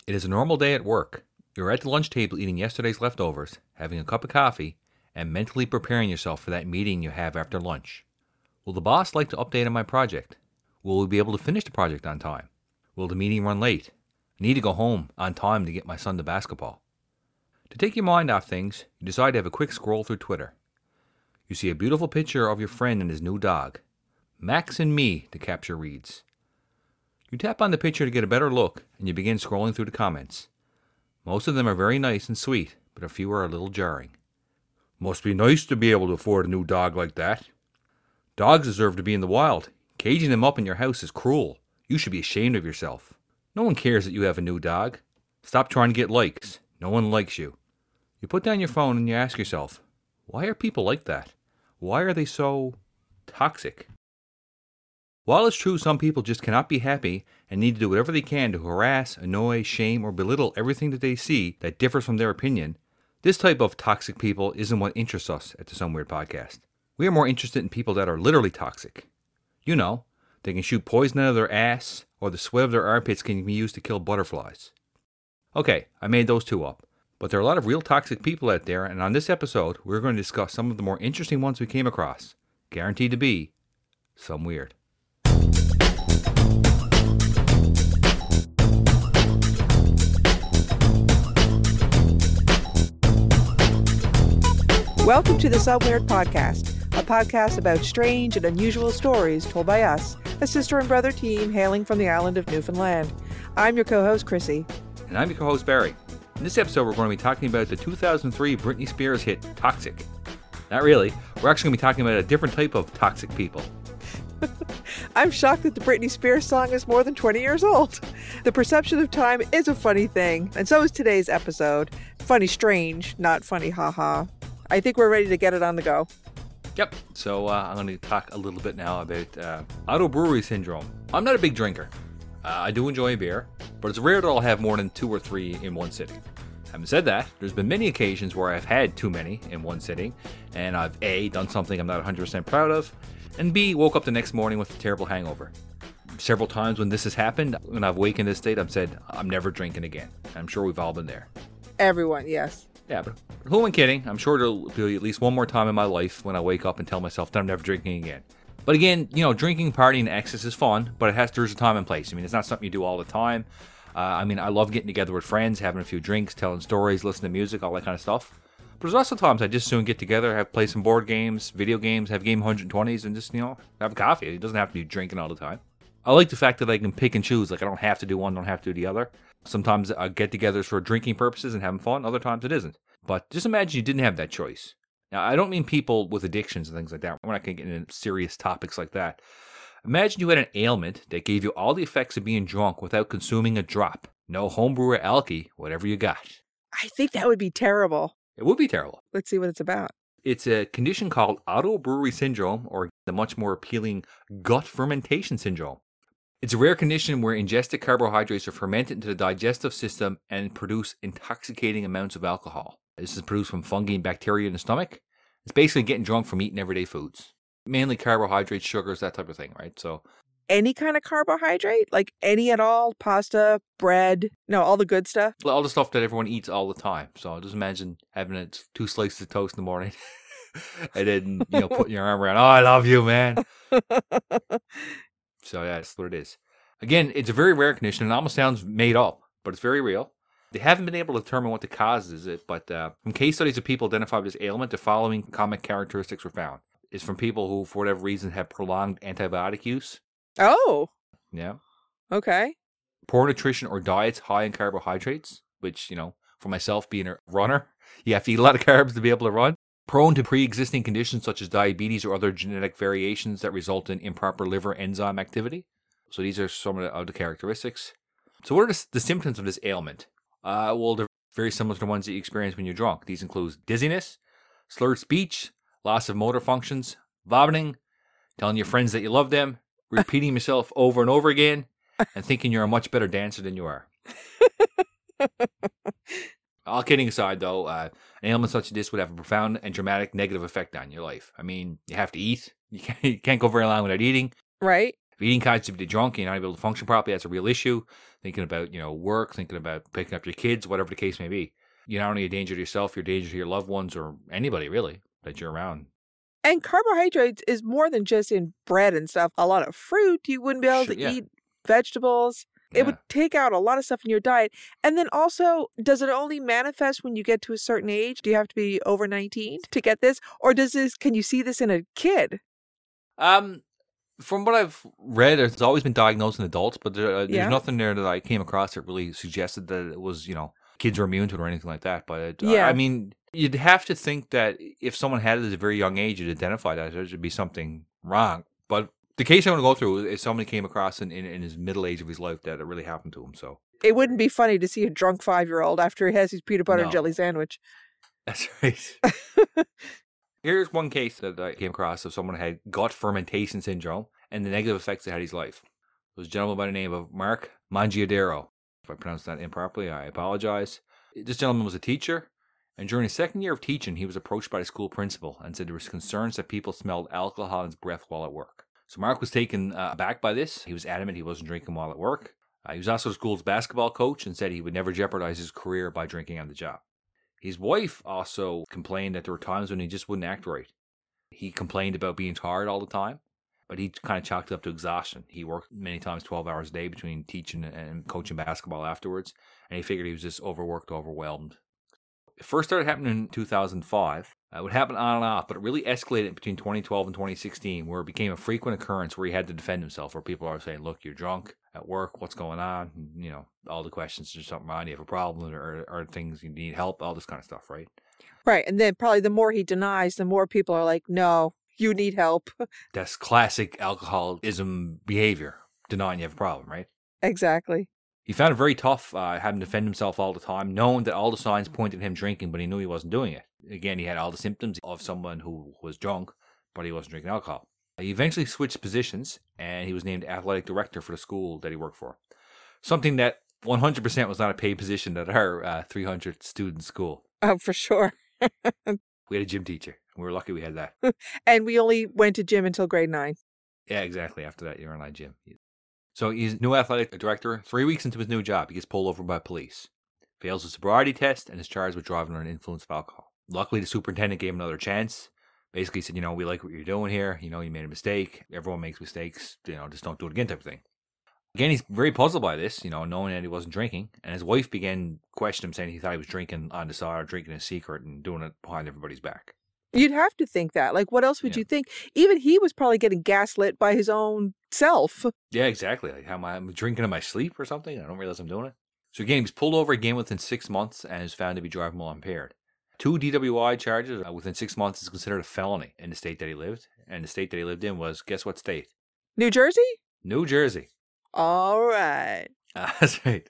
It is a normal day at work. You're at the lunch table eating yesterday's leftovers, having a cup of coffee, and mentally preparing yourself for that meeting you have after lunch. Will the boss like to update on my project? Will we be able to finish the project on time? Will the meeting run late? I need to go home on time to get my son to basketball. To take your mind off things, you decide to have a quick scroll through Twitter. You see a beautiful picture of your friend and his new dog. Max and me, the capture reads. You tap on the picture to get a better look, and you begin scrolling through the comments. Most of them are very nice and sweet, but a few are a little jarring. Must be nice to be able to afford a new dog like that. Dogs deserve to be in the wild. Caging them up in your house is cruel. You should be ashamed of yourself. No one cares that you have a new dog. Stop trying to get likes. No one likes you. You put down your phone and you ask yourself, why are people like that? Why are they so toxic? While it's true some people just cannot be happy and need to do whatever they can to harass, annoy, shame, or belittle everything that they see that differs from their opinion, this type of toxic people isn't what interests us at the Some Weird Podcast. We are more interested in people that are literally toxic. You know, they can shoot poison out of their ass, or the sweat of their armpits can be used to kill butterflies. Okay, I made those two up, but there are a lot of real toxic people out there, and on this episode, we're going to discuss some of the more interesting ones we came across. Guaranteed to be some weird. Welcome to the Some Weird Podcast, a podcast about strange and unusual stories told by us, a sister and brother team hailing from the island of Newfoundland. I'm your co-host, Chrissy. And I'm your co-host, Barry. In this episode, we're going to be talking about the 2003 Britney Spears hit, Toxic. Not really. We're actually going to be talking about a different type of toxic people. I'm shocked that the Britney Spears song is more than 20 years old. The perception of time is a funny thing, and so is today's episode. Funny strange, not funny haha. I think we're ready to get it on the go. Yep. So I'm going to talk a little bit now about autobrewery syndrome. I'm not a big drinker. I do enjoy beer, but it's rare that I'll have more than 2 or 3 in one sitting. Having said that, there's been many occasions where I've had too many in one sitting, and I've A, done something I'm not 100% proud of, and B, woke up the next morning with a terrible hangover. Several times when this has happened, when I've wakened in this state, I've said, I'm never drinking again. I'm sure we've all been there. Everyone, yes. Yeah, but who am I kidding? I'm sure there'll be at least one more time in my life when I wake up and tell myself that I'm never drinking again. But again, you know, drinking, partying, and excess is fun, but there's a time and place. I mean, it's not something you do all the time. I love getting together with friends, having a few drinks, telling stories, listening to music, all that kind of stuff. But there's also times I just soon get together, play some board games, video games, have game 120s, and just, have a coffee. It doesn't have to be drinking all the time. I like the fact that I can pick and choose. Like, I don't have to do one, don't have to do the other. Sometimes I get togethers for drinking purposes and having fun. Other times it isn't. But just imagine you didn't have that choice. Now, I don't mean people with addictions and things like that. We're not going to get into serious topics like that. Imagine you had an ailment that gave you all the effects of being drunk without consuming a drop. No homebrew or alky, whatever you got. I think that would be terrible. It would be terrible. Let's see what it's about. It's a condition called autobrewery syndrome, or the much more appealing gut fermentation syndrome. It's a rare condition where ingested carbohydrates are fermented into the digestive system and produce intoxicating amounts of alcohol. This is produced from fungi and bacteria in the stomach. It's basically getting drunk from eating everyday foods. Mainly carbohydrates, sugars, that type of thing, right? So, any kind of carbohydrate? Like any at all? Pasta, bread? No, all the good stuff? all the stuff that everyone eats all the time. So just imagine having 2 slices of toast in the morning and then, putting your arm around, oh, I love you, man. So yeah, that's what it is. Again, it's a very rare condition. It almost sounds made up, but it's very real. They haven't been able to determine what the cause is it, but from case studies of people identified with this ailment, the following common characteristics were found. It's from people who, for whatever reason, have prolonged antibiotic use. Oh. Yeah. Okay. Poor nutrition or diets high in carbohydrates, which, for myself being a runner, you have to eat a lot of carbs to be able to run. Prone to pre-existing conditions such as diabetes or other genetic variations that result in improper liver enzyme activity. So these are some of the characteristics. So what are the symptoms of this ailment? Well, they're very similar to the ones that you experience when you're drunk. These include dizziness, slurred speech, loss of motor functions, vomiting, telling your friends that you love them, repeating yourself over and over again, and thinking you're a much better dancer than you are. All kidding aside, though, an ailment such as this would have a profound and dramatic negative effect on your life. I mean, you have to eat. You can't go very long without eating. Right. If eating constantly drunk, you're not able to function properly, that's a real issue. Thinking about, work, thinking about picking up your kids, whatever the case may be. You're not only a danger to yourself, you're a danger to your loved ones or anybody, really, that you're around. And carbohydrates is more than just in bread and stuff. A lot of fruit, you wouldn't be able to eat vegetables. It would take out a lot of stuff in your diet. And then also, does it only manifest when you get to a certain age? Do you have to be over 19 to get this? Or can you see this in a kid? From what I've read, it's always been diagnosed in adults, but there's nothing there that I came across that really suggested that it was, kids are immune to it or anything like that. But I mean, you'd have to think that if someone had it at a very young age, you'd identify that there should be something wrong. But the case I want to go through is somebody came across in his middle age of his life that it really happened to him. So it wouldn't be funny to see a drunk 5-year-old after he has his peanut butter and jelly sandwich. That's right. Here's one case that I came across of someone who had gut fermentation syndrome and the negative effects it had on his life. It was a gentleman by the name of Mark Mangiadero. If I pronounced that improperly, I apologize. This gentleman was a teacher, and during his second year of teaching, he was approached by the school principal and said there was concerns that people smelled alcohol in his breath while at work. So Mark was taken aback by this. He was adamant he wasn't drinking while at work. He was also the school's basketball coach and said he would never jeopardize his career by drinking on the job. His wife also complained that there were times when he just wouldn't act right. He complained about being tired all the time, but he kind of chalked it up to exhaustion. He worked many times 12 hours a day between teaching and coaching basketball afterwards, and he figured he was just overworked, overwhelmed. It first started happening in 2005. It would happen on and off, but it really escalated between 2012 and 2016, where it became a frequent occurrence where he had to defend himself, where people are saying, look, you're drunk at work, what's going on? And, all the questions, there's something wrong, you have a problem, or things you need help, all this kind of stuff, right? Right, and then probably the more he denies, the more people are like, no, you need help. That's classic alcoholism behavior, denying you have a problem, right? Exactly. He found it very tough having to defend himself all the time, knowing that all the signs pointed to him drinking, but he knew he wasn't doing it. Again, he had all the symptoms of someone who was drunk, but he wasn't drinking alcohol. He eventually switched positions, and he was named athletic director for the school that he worked for. Something that 100% was not a paid position at our 300-student school. Oh, for sure. We had a gym teacher. We were lucky we had that. And we only went to gym until grade 9. Yeah, exactly. After that, you're in line gym. So he's new athletic director. 3 weeks into his new job, he gets pulled over by police. Fails a sobriety test and is charged with driving under the influence of alcohol. Luckily, the superintendent gave him another chance. Basically said, we like what you're doing here. You made a mistake. Everyone makes mistakes. Just don't do it again type of thing. Again, he's very puzzled by this, knowing that he wasn't drinking. And his wife began questioning him, saying he thought he was drinking on the side, drinking in secret, and doing it behind everybody's back. You'd have to think that. Like, what else would you think? Even he was probably getting gaslit by his own self. Yeah, exactly. Like, how am I drinking in my sleep or something? I don't realize I'm doing it. So again, he was pulled over again within 6 months and is found to be driving while impaired. 2 DWI charges within 6 months is considered a felony in the state that he lived. And the state that he lived in was, guess what state? New Jersey? New Jersey. All right. That's right.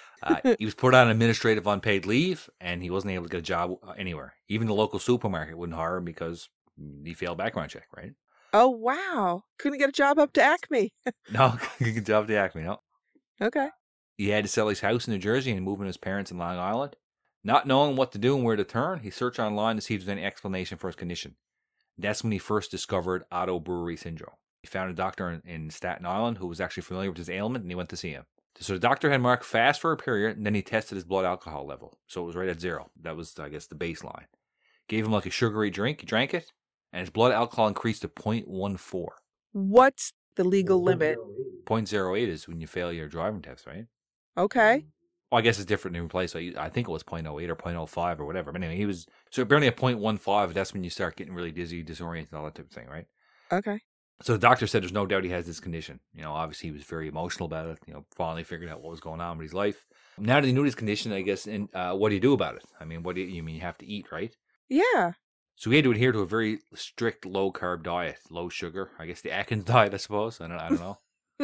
He was put on administrative unpaid leave, and he wasn't able to get a job anywhere. Even the local supermarket wouldn't hire him because he failed background check, right? Oh, wow. Couldn't get a job up to Acme. No, couldn't get a job to Acme, no. Okay. He had to sell his house in New Jersey and move in with his parents in Long Island. Not knowing what to do and where to turn, he searched online to see if there was any explanation for his condition. That's when he first discovered auto brewery syndrome. He found a doctor in Staten Island who was actually familiar with his ailment, and he went to see him. So the doctor had Mark fast for a period, and then he tested his blood alcohol level. So it was right at 0. That was, I guess, the baseline. Gave him like a sugary drink. He drank it, and his blood alcohol increased to 0.14. What's the legal limit? 0.08 is when you fail your driving test, right? Okay. Well, I guess it's different in place. So I think it was 0.08 or 0.05 or whatever. But anyway, he was, so apparently at 0.15, that's when you start getting really dizzy, disoriented, all that type of thing, right? Okay. So the doctor said there's no doubt he has this condition. Obviously he was very emotional about it. Finally figured out what was going on with his life. Now that he knew his condition, I guess, and what do you do about it? I mean, what do you mean? You have to eat, right? Yeah. So he had to adhere to a very strict low-carb diet, low sugar. I guess the Atkins diet, I suppose. I don't know.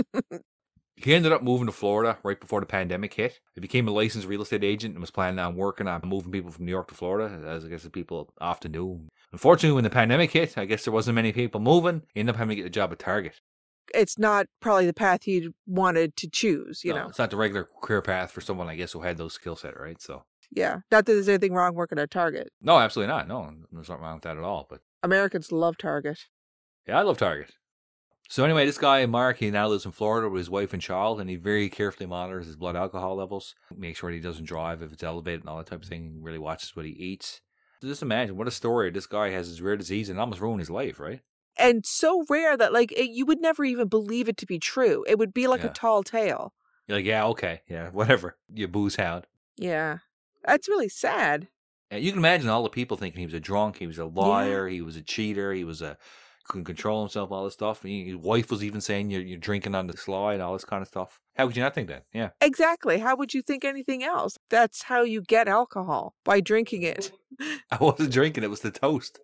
He ended up moving to Florida right before the pandemic hit. He became a licensed real estate agent and was planning on working on moving people from New York to Florida, as I guess the people often do. Unfortunately, when the pandemic hit, I guess there wasn't many people moving. He ended up having to get a job at Target. It's not probably the path he wanted to choose, you know. It's not the regular career path for someone, I guess, who had those skill set, right? So. Yeah. Not that there's anything wrong working at Target. No, absolutely not. No, there's nothing wrong with that at all. But Americans love Target. yeah, I love Target. So anyway, this guy, Mark, he now lives in Florida with his wife and child, and he very carefully monitors his blood alcohol levels, make sure he doesn't drive if it's elevated and all that type of thing. He really watches what he eats. So just imagine what a story. This guy has this rare disease and almost ruined his life, right? And so rare that, like, you would never even believe it to be true. It would be like a tall tale. You're like, yeah, okay, yeah, whatever. You booze hound. Yeah. That's really sad. And you can imagine all the people thinking he was a drunk, he was a liar, he was a cheater, couldn't control himself, all this stuff. His wife was even saying you're drinking on the sly and all this kind of stuff. How would you not think that? Yeah. Exactly. How would you think anything else? That's how you get alcohol, by drinking it. I wasn't drinking, it was the toast.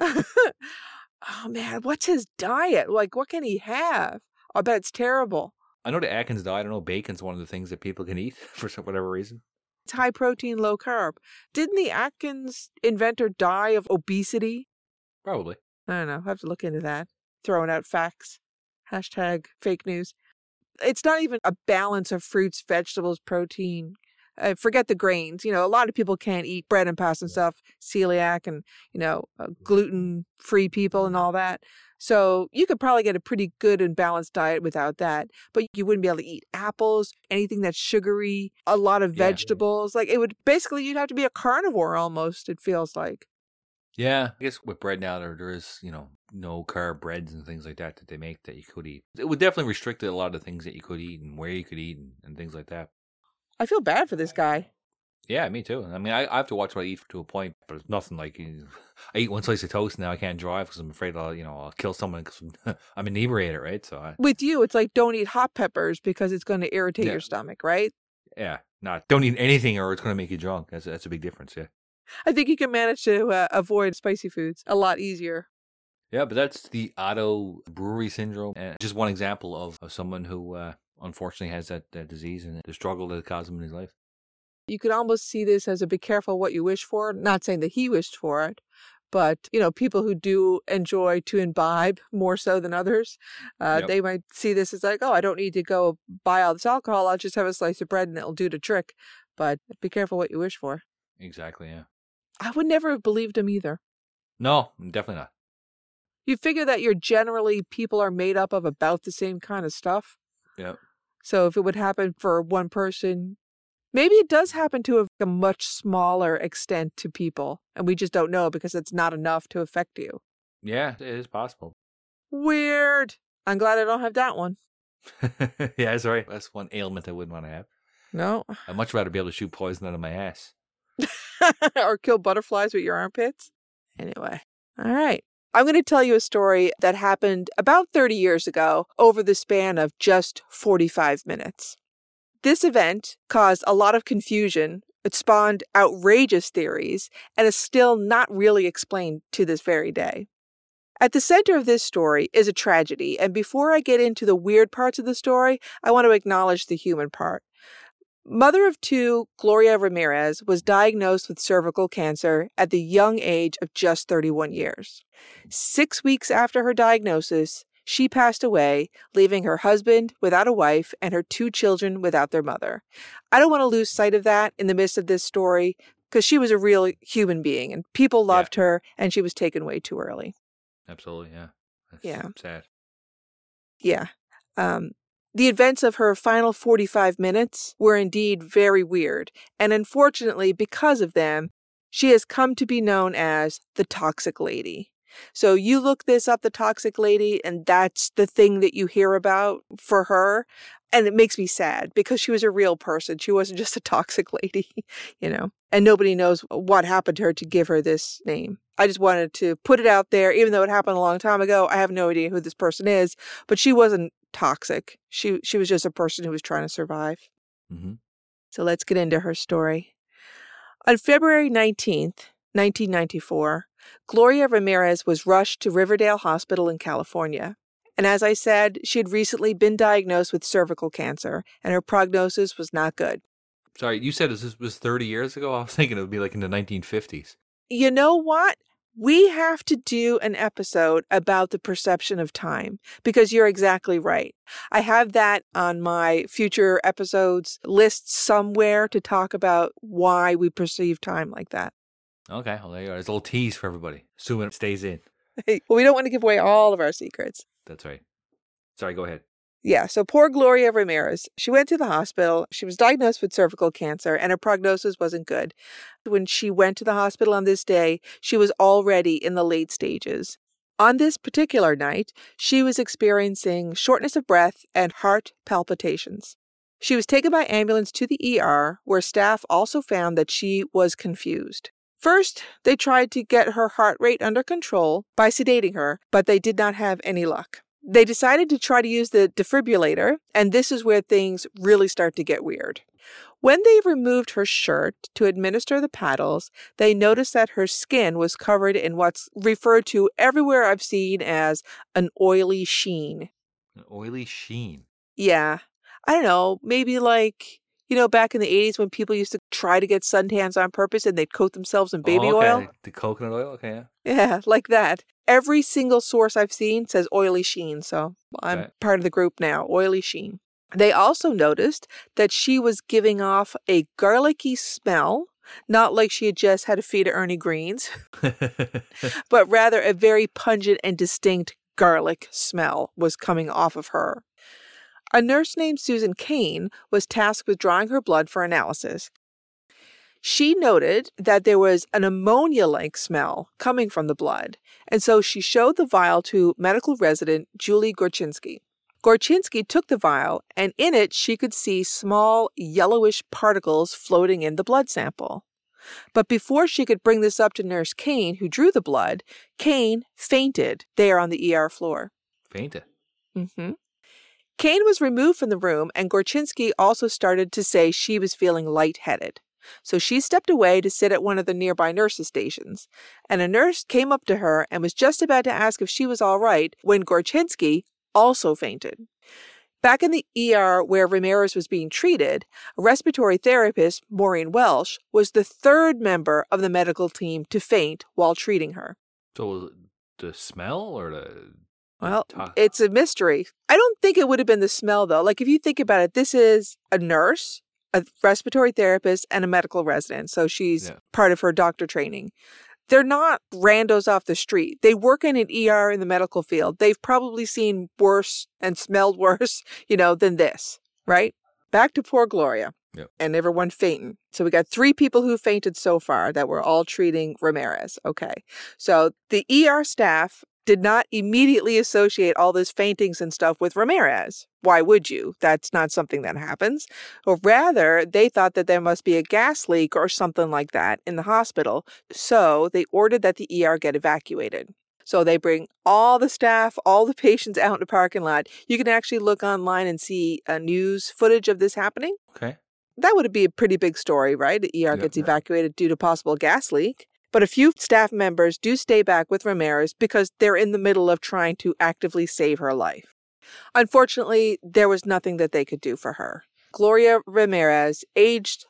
Oh, man, what's his diet? Like, what can he have? I bet it's terrible. I know the Atkins diet. I know bacon's one of the things that people can eat for whatever reason. It's high protein, low carb. Didn't the Atkins inventor die of obesity? Probably. I don't know. I have to look into that. Throwing out facts. Hashtag fake news. It's not even a balance of fruits, vegetables, protein. Forget the grains. A lot of people can't eat bread and pasta and stuff, celiac and, gluten-free people and all that. So you could probably get a pretty good and balanced diet without that. But you wouldn't be able to eat apples, anything that's sugary, a lot of vegetables. Like, you'd have to be a carnivore almost, it feels like. Yeah, I guess with bread now, there is, no carb breads and things like that they make that you could eat. It would definitely restrict a lot of the things that you could eat and where you could eat and things like that. I feel bad for this guy. Yeah, me too. I mean, I have to watch what I eat to a point, but it's nothing like I eat one slice of toast and now I can't drive because I'm afraid I'll kill someone because I'm inebriated, right? So with you, it's like don't eat hot peppers because it's going to irritate your stomach, right? Yeah, don't eat anything or it's going to make you drunk. That's a big difference. Yeah, I think you can manage to avoid spicy foods a lot easier. Yeah, but that's the Otto brewery syndrome, and just one example of someone who unfortunately has that disease and the struggle that it caused him in his life. You could almost see this as a be careful what you wish for. Not saying that he wished for it, but, people who do enjoy to imbibe more so than others, they might see this as like, oh, I don't need to go buy all this alcohol. I'll just have a slice of bread and it'll do the trick. But be careful what you wish for. Exactly, yeah. I would never have believed him either. No, definitely not. You figure that people are made up of about the same kind of stuff. Yeah. So if it would happen for one person, maybe it does happen to a much smaller extent to people, and we just don't know because it's not enough to affect you. Yeah, it is possible. Weird. I'm glad I don't have that one. Yeah, that's right. That's one ailment I wouldn't want to have. No. I'd much rather be able to shoot poison out of my ass. Or kill butterflies with your armpits. Anyway. All right. I'm going to tell you a story that happened about 30 years ago over the span of just 45 minutes. This event caused a lot of confusion. It spawned outrageous theories and is still not really explained to this very day. At the center of this story is a tragedy, and before I get into the weird parts of the story, I want to acknowledge the human part. Mother of two, Gloria Ramirez, was diagnosed with cervical cancer at the young age of just 31 years. 6 weeks after her diagnosis, she passed away, leaving her husband without a wife and her 2 children without their mother. I don't want to lose sight of that in the midst of this story because she was a real human being and people loved her and she was taken way too early. Absolutely, yeah. That's sad. Yeah. The events of her final 45 minutes were indeed very weird, and unfortunately, because of them, she has come to be known as the Toxic Lady. So you look this up, the Toxic Lady, and that's the thing that you hear about for her. And it makes me sad because she was a real person. She wasn't just a toxic lady, and nobody knows what happened to her to give her this name. I just wanted to put it out there, even though it happened a long time ago. I have no idea who this person is, but she wasn't toxic. She was just a person who was trying to survive. Mm-hmm. So let's get into her story. On February 19th, 1994, Gloria Ramirez was rushed to Riverdale Hospital in California. And as I said, she had recently been diagnosed with cervical cancer, and her prognosis was not good. Sorry, you said this was 30 years ago? I was thinking it would be like in the 1950s. You know what? We have to do an episode about the perception of time, because you're exactly right. I have that on my future episodes list somewhere to talk about why we perceive time like that. Okay, well, there you go. There's a little tease for everybody. Assuming it stays in. Well, we don't want to give away all of our secrets. That's right. Sorry, go ahead. Yeah, so poor Gloria Ramirez. She went to the hospital. She was diagnosed with cervical cancer, and her prognosis wasn't good. When she went to the hospital on this day, she was already in the late stages. On this particular night, she was experiencing shortness of breath and heart palpitations. She was taken by ambulance to the ER, where staff also found that she was confused. First, they tried to get her heart rate under control by sedating her, but they did not have any luck. They decided to try to use the defibrillator, and this is where things really start to get weird. When they removed her shirt to administer the paddles, they noticed that her skin was covered in what's referred to everywhere I've seen as an oily sheen. An oily sheen? Yeah. I don't know, maybe like, back in the 80s when people used to try to get suntans on purpose and they'd coat themselves in baby oil. The coconut oil? Okay. Yeah, like that. Every single source I've seen says oily sheen, so I'm part of the group now, oily sheen. They also noticed that she was giving off a garlicky smell, not like she had just had a feed of Ernie Greens, but rather a very pungent and distinct garlic smell was coming off of her. A nurse named Susan Kane was tasked with drawing her blood for analysis. She noted that there was an ammonia-like smell coming from the blood, and so she showed the vial to medical resident Julie Gorczynski. Gorczynski took the vial, and in it she could see small yellowish particles floating in the blood sample. But before she could bring this up to Nurse Kane, who drew the blood, Kane fainted there on the ER floor. Fainted? Mm-hmm. Kane was removed from the room, and Gorczynski also started to say she was feeling lightheaded. So she stepped away to sit at one of the nearby nurses' stations, and a nurse came up to her and was just about to ask if she was all right when Gorczynski also fainted. Back in the ER where Ramirez was being treated, a respiratory therapist, Maureen Welsh, was the third member of the medical team to faint while treating her. So was it the smell or the... Well, it's a mystery. I don't think it would have been the smell, though. Like, if you think about it, this is a nurse, a respiratory therapist, and a medical resident. So she's part of her doctor training. They're not randos off the street. They work in an ER in the medical field. They've probably seen worse and smelled worse, than this, right? Back to poor Gloria and everyone fainting. So we got 3 people who fainted so far that were all treating Ramirez. Okay. So the ER staff did not immediately associate all this faintings and stuff with Ramirez. Why would you? That's not something that happens. Or rather, they thought that there must be a gas leak or something like that in the hospital. So they ordered that the ER get evacuated. So they bring all the staff, all the patients out in the parking lot. You can actually look online and see news footage of this happening. Okay. That would be a pretty big story, right? The ER gets evacuated due to possible gas leak. But a few staff members do stay back with Ramirez because they're in the middle of trying to actively save her life. Unfortunately, there was nothing that they could do for her. Gloria Ramirez, aged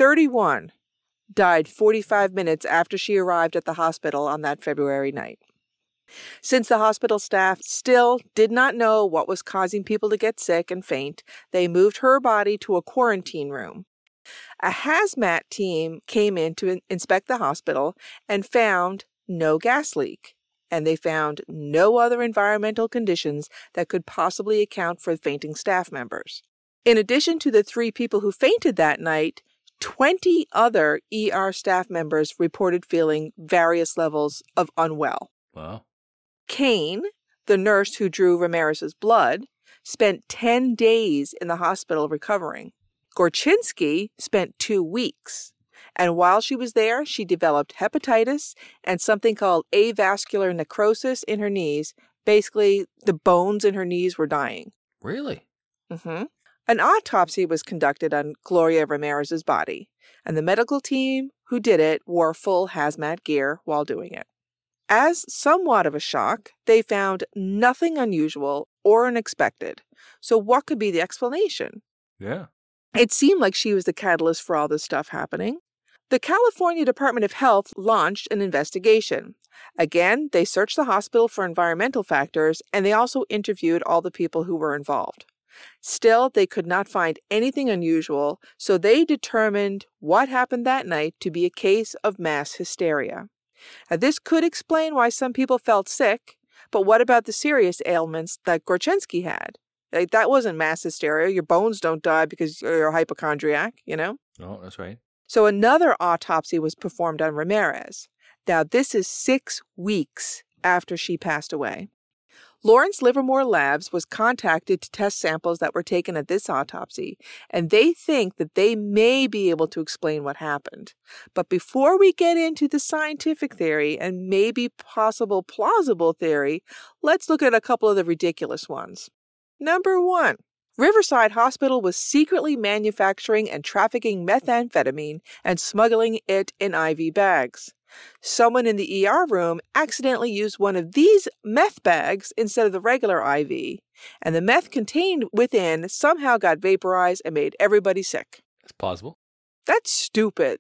31, died 45 minutes after she arrived at the hospital on that February night. Since the hospital staff still did not know what was causing people to get sick and faint, they moved her body to a quarantine room. A hazmat team came in to inspect the hospital and found no gas leak, and they found no other environmental conditions that could possibly account for fainting staff members. In addition to the 3 people who fainted that night, 20 other ER staff members reported feeling various levels of unwell. Wow. Kane, the nurse who drew Ramirez's blood, spent 10 days in the hospital recovering. Gorczynski spent 2 weeks, and while she was there, she developed hepatitis and something called avascular necrosis in her knees. Basically, the bones in her knees were dying. Really? Mm-hmm. An autopsy was conducted on Gloria Ramirez's body, and the medical team who did it wore full hazmat gear while doing it. As somewhat of a shock, they found nothing unusual or unexpected. So what could be the explanation? Yeah. It seemed like she was the catalyst for all this stuff happening. The California Department of Health launched an investigation. Again, they searched the hospital for environmental factors, and they also interviewed all the people who were involved. Still, they could not find anything unusual, so they determined what happened that night to be a case of mass hysteria. Now, this could explain why some people felt sick, but what about the serious ailments that Gorczynski had? Like, that wasn't mass hysteria. Your bones don't die because you're a hypochondriac, you know? Oh, that's right. So another autopsy was performed on Ramirez. Now, this is 6 weeks after she passed away. Lawrence Livermore Labs was contacted to test samples that were taken at this autopsy, and they think that they may be able to explain what happened. But before we get into the scientific theory and maybe possible plausible theory, let's look at a couple of the ridiculous ones. Number 1. Riverside Hospital was secretly manufacturing and trafficking methamphetamine and smuggling it in IV bags. Someone in the ER room accidentally used one of these meth bags instead of the regular IV, and the meth contained within somehow got vaporized and made everybody sick. That's plausible. That's stupid.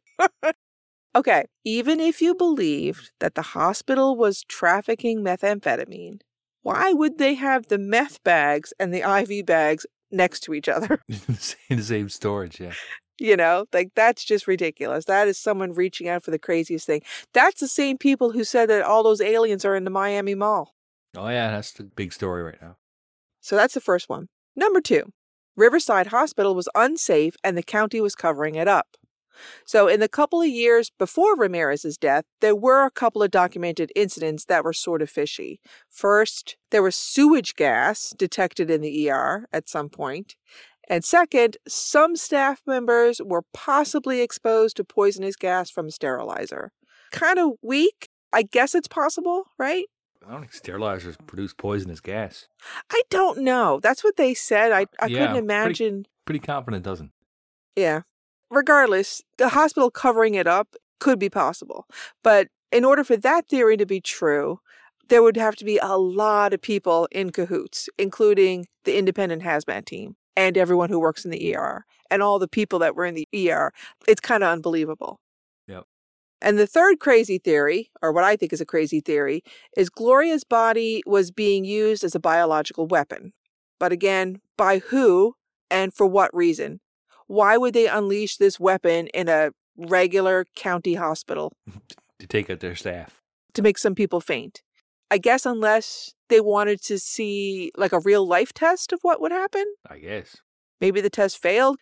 Okay, even if you believed that the hospital was trafficking methamphetamine, why would they have the meth bags and the IV bags next to each other? In the same storage, yeah. You know, like, that's just ridiculous. That is someone reaching out for the craziest thing. That's the same people who said that all those aliens are in the Miami Mall. Oh, yeah, that's the big story right now. So that's the first one. Number 2, Riverside Hospital was unsafe and the county was covering it up. So in the couple of years before Ramirez's death, there were a couple of documented incidents that were sort of fishy. First, there was sewage gas detected in the ER at some point. And second, some staff members were possibly exposed to poisonous gas from a sterilizer. Kind of weak. I guess it's possible, right? I don't think sterilizers produce poisonous gas. I don't know. That's what they said. I Yeah, couldn't imagine. Pretty confident it doesn't. Yeah. Regardless, the hospital covering it up could be possible. But in order for that theory to be true, there would have to be a lot of people in cahoots, including the independent hazmat team and everyone who works in the ER and all the people that were in the ER. It's kind of unbelievable. Yep. And the third crazy theory, or what I think is a crazy theory, is Gloria's body was being used as a biological weapon. But again, by who and for what reason? Why would they unleash this weapon in a regular county hospital? To take out their staff. To make some people faint. I guess unless they wanted to see like a real life test of what would happen. I guess. Maybe the test failed.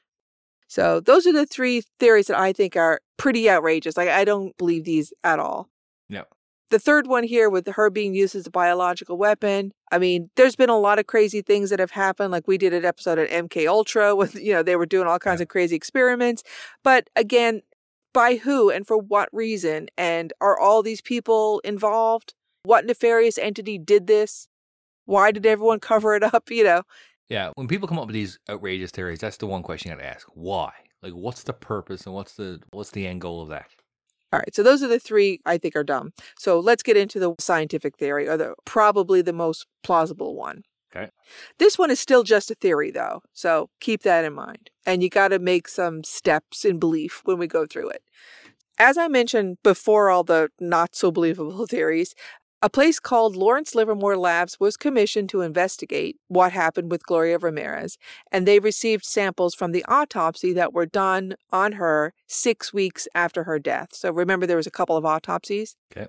So those are the 3 theories that I think are pretty outrageous. Like, I don't believe these at all. No. The third one here with her being used as a biological weapon. I mean, there's been a lot of crazy things that have happened. Like, we did an episode at MK Ultra with, they were doing all kinds of crazy experiments. But again, by who and for what reason? And are all these people involved? What nefarious entity did this? Why did everyone cover it up? Yeah, when people come up with these outrageous theories, that's the one question you got to ask. Why? Like, what's the purpose and what's the end goal of that? All right, so those are the 3 I think are dumb. So let's get into the scientific theory, or probably the most plausible one. Okay. This one is still just a theory, though, so keep that in mind. And you got to make some steps in belief when we go through it. As I mentioned before, all the not-so-believable theories, a place called Lawrence Livermore Labs was commissioned to investigate what happened with Gloria Ramirez, and they received samples from the autopsy that were done on her 6 weeks after her death. So remember, there was a couple of autopsies? Okay.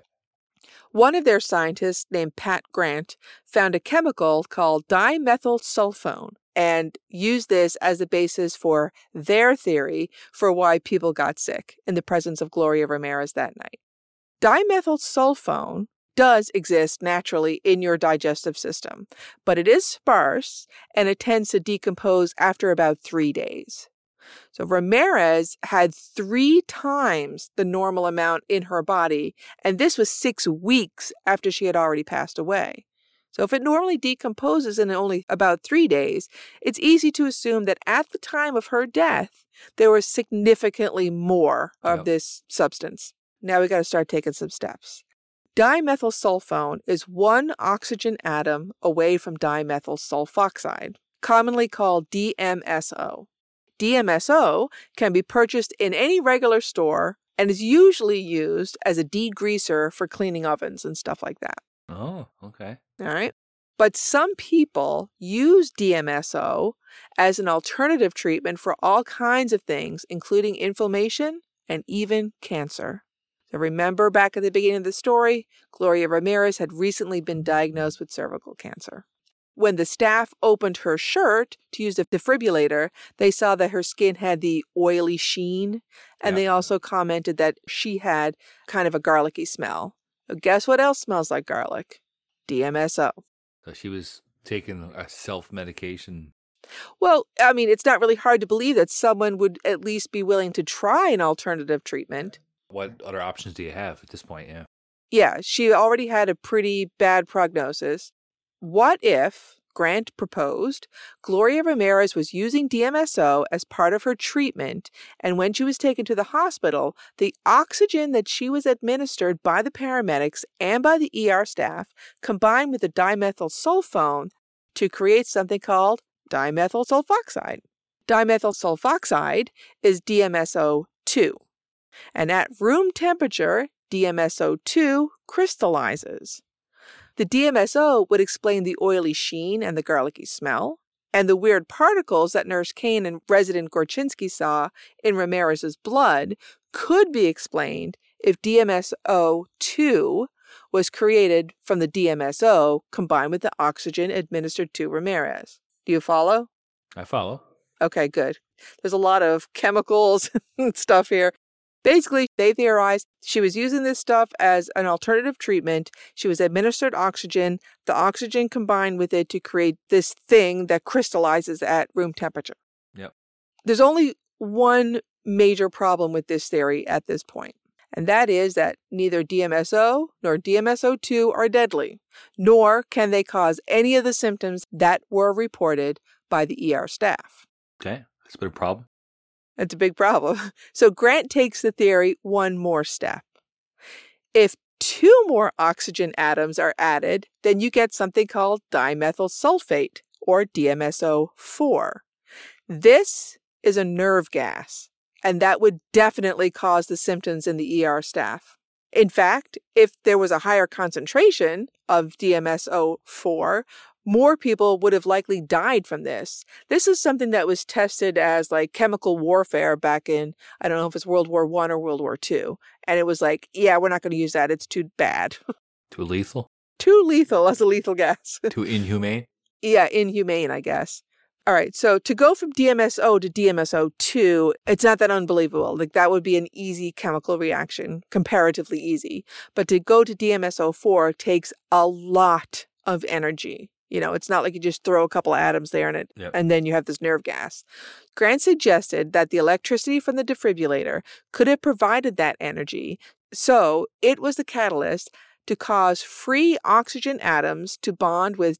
One of their scientists, named Pat Grant, found a chemical called dimethylsulfone and used this as the basis for their theory for why people got sick in the presence of Gloria Ramirez that night. Dimethylsulfone does exist naturally in your digestive system, but it is sparse and it tends to decompose after about 3 days. So Ramirez had 3 times the normal amount in her body, and this was 6 weeks after she had already passed away. So if it normally decomposes in only about 3 days, it's easy to assume that at the time of her death, there was significantly more of this substance. Now we got to start taking some steps. Dimethylsulfone is 1 oxygen atom away from dimethyl sulfoxide, commonly called DMSO. DMSO can be purchased in any regular store and is usually used as a degreaser for cleaning ovens and stuff like that. Oh, okay. All right. But some people use DMSO as an alternative treatment for all kinds of things, including inflammation and even cancer. So remember back at the beginning of the story, Gloria Ramirez had recently been diagnosed with cervical cancer. when the staff opened her shirt to use the defibrillator, they saw that her skin had the oily sheen. And they also commented that she had kind of a garlicky smell. But guess what else smells like garlic? DMSO. So she was taking a self-medication. Well, I mean, it's not really hard to believe that someone would at least be willing to try an alternative treatment. What other options do you have at this point? Yeah. Yeah, she already had a pretty bad prognosis. What if, Grant proposed, Gloria Ramirez was using DMSO as part of her treatment, and when she was taken to the hospital, the oxygen that she was administered by the paramedics and by the ER staff combined with the dimethyl sulfone to create something called dimethyl sulfoxide. Dimethyl sulfoxide is DMSO2, and at room temperature, DMSO2 crystallizes. The DMSO would explain the oily sheen and the garlicky smell, and the weird particles that Nurse Kane and resident Gorchinsky saw in Ramirez's blood could be explained if DMSO2 was created from the DMSO combined with the oxygen administered to Ramirez. Do you follow? I follow. Okay, good. There's a lot of chemicals and stuff here. Basically, they theorized she was using this stuff as an alternative treatment. She was administered oxygen. The oxygen combined with it to create this thing that crystallizes at room temperature. Yep. There's only one major problem with this theory at this point, and that is that neither DMSO nor DMSO2 are deadly, nor can they cause any of the symptoms that were reported by the ER staff. Okay, that's a bit of a problem. It's a big problem. So Grant takes the theory one more step. If 2 more oxygen atoms are added, then you get something called dimethyl sulfate, or DMSO4. This is a nerve gas, and that would definitely cause the symptoms in the ER staff. In fact, if there was a higher concentration of DMSO4, more people would have likely died from this. This is something that was tested as like chemical warfare back in, I don't know if it's World War I or World War II. And it was like, yeah, we're not going to use that. It's too bad. Too lethal? Too lethal as a lethal gas. Too inhumane? Yeah, inhumane, I guess. All right, so to go from DMSO to DMSO2, it's not that unbelievable. Like that would be an easy chemical reaction, comparatively easy. But to go to DMSO4 takes a lot of energy. You know, it's not like you just throw a couple of atoms there and then you have this nerve gas. Grant suggested that the electricity from the defibrillator could have provided that energy, so it was the catalyst to cause free oxygen atoms to bond with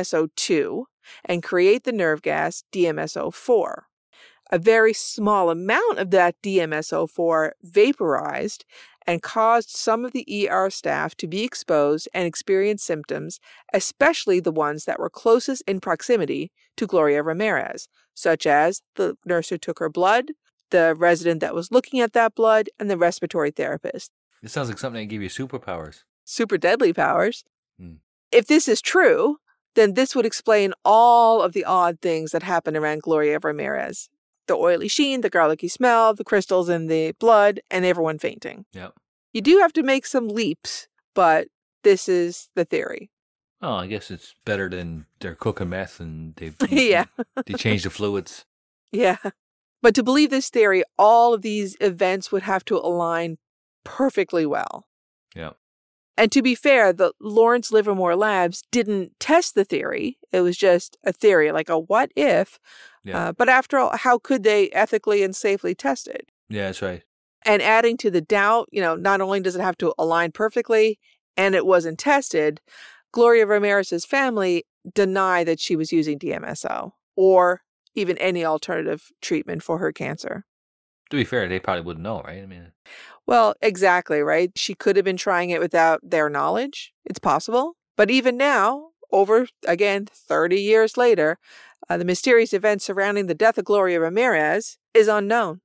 DMSO2 and create the nerve gas DMSO4. A very small amount of that DMSO4 vaporized and caused some of the ER staff to be exposed and experience symptoms, especially the ones that were closest in proximity to Gloria Ramirez, such as the nurse who took her blood, the resident that was looking at that blood, and the respiratory therapist. This sounds like something that gave you superpowers. Super deadly powers. If this is true, then this would explain all of the odd things that happened around Gloria Ramirez. The oily sheen, the garlicky smell, the crystals in the blood, and everyone fainting. Yep. You do have to make some leaps, but this is the theory. Oh, I guess it's better than they're cooking meth and they change the fluids. Yeah. But to believe this theory, all of these events would have to align perfectly well. Yeah. And to be fair, the Lawrence Livermore Labs didn't test the theory. It was just a theory, like a what if. Yeah. But after all, how could they ethically and safely test it? Yeah, that's right. And adding to the doubt, not only does it have to align perfectly, and it wasn't tested, Gloria Ramirez's family deny that she was using DMSO or even any alternative treatment for her cancer. To be fair, they probably wouldn't know, right? I mean, well, exactly, right? She could have been trying it without their knowledge. It's possible. But even now, over, again, 30 years later, the mysterious events surrounding the death of Gloria Ramirez is unknown.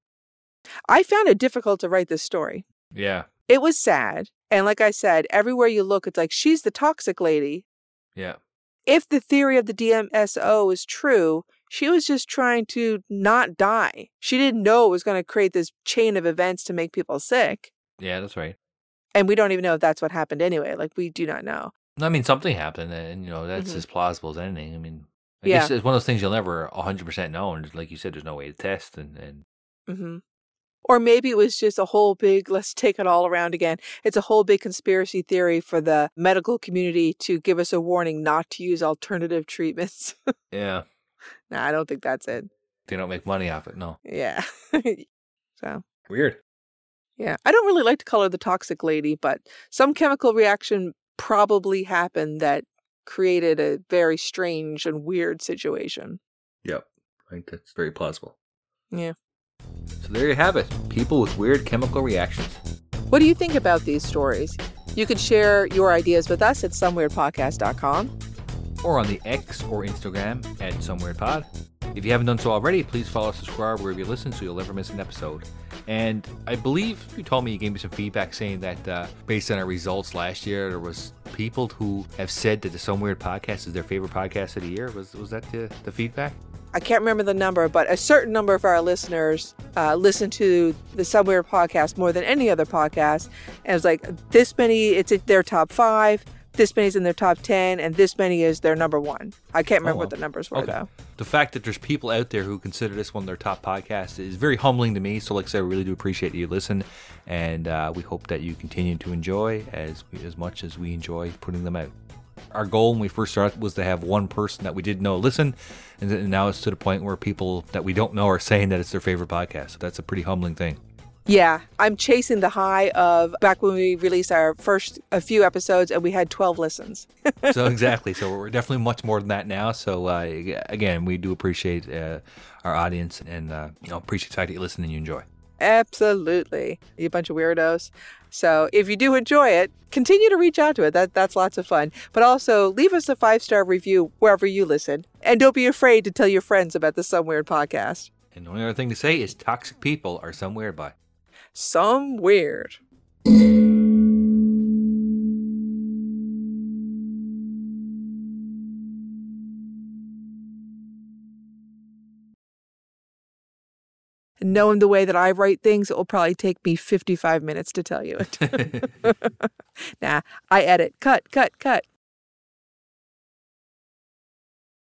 I found it difficult to write this story. Yeah. It was sad. And like I said, everywhere you look, it's like, she's the toxic lady. Yeah. If the theory of the DMSO is true, she was just trying to not die. She didn't know it was going to create this chain of events to make people sick. Yeah, that's right. And we don't even know if that's what happened anyway. Like, we do not know. I mean, something happened, and that's Mhm. as plausible as anything. I mean, I Yeah. guess it's one of those things you'll never 100% know, and like you said, there's no way to test, and Hmm. Or maybe it was just a whole big, let's take it all around again. It's a whole big conspiracy theory for the medical community to give us a warning not to use alternative treatments. yeah, No, I don't think that's it. they don't make money off it. No, Yeah. So, weird. yeah. I don't really like to call her the toxic lady, but some chemical reaction probably happened that created a very strange and weird situation. Yep, I think that's very plausible. Yeah. So there you have it. People with weird chemical reactions. What do you think about these stories? You can share your ideas with us at someweirdpodcast.com. Or on the X or Instagram at SomeweirdPod. If you haven't done so already, please follow, subscribe wherever you listen so you'll never miss an episode. And I believe you told me you gave me some feedback saying that based on our results last year, there was people who have said that the Some Weird podcast is their favorite podcast of the year. Was that the feedback? I can't remember the number, but a certain number of our listeners listen to the Some Weird podcast more than any other podcast. And it was like this many, it's in their top 5, this many's in their top 10, and this many is their number 1. I can't remember what the numbers were, though. The fact that there's people out there who consider this one their top podcast is very humbling to me. So like I said, I really do appreciate that you listen. And we hope that you continue to enjoy as much as we enjoy putting them out. Our goal when we first started was to have one person that we didn't know listen, and now it's to the point where people that we don't know are saying that it's their favorite podcast. So that's a pretty humbling thing. Yeah, I'm chasing the high of back when we released our first a few episodes and we had 12 listens. So exactly. So we're definitely much more than that now. So again, we do appreciate our audience and appreciate the fact that you listen and you enjoy. Absolutely. You a bunch of weirdos. So if you do enjoy it, continue to reach out to it. That's lots of fun. But also leave us a 5-star review wherever you listen. And don't be afraid to tell your friends about the Some Weird podcast. And the only other thing to say is toxic people are some weird by. Some weird. Knowing the way that I write things, it will probably take me 55 minutes to tell you it. Nah, I edit. Cut, cut, cut.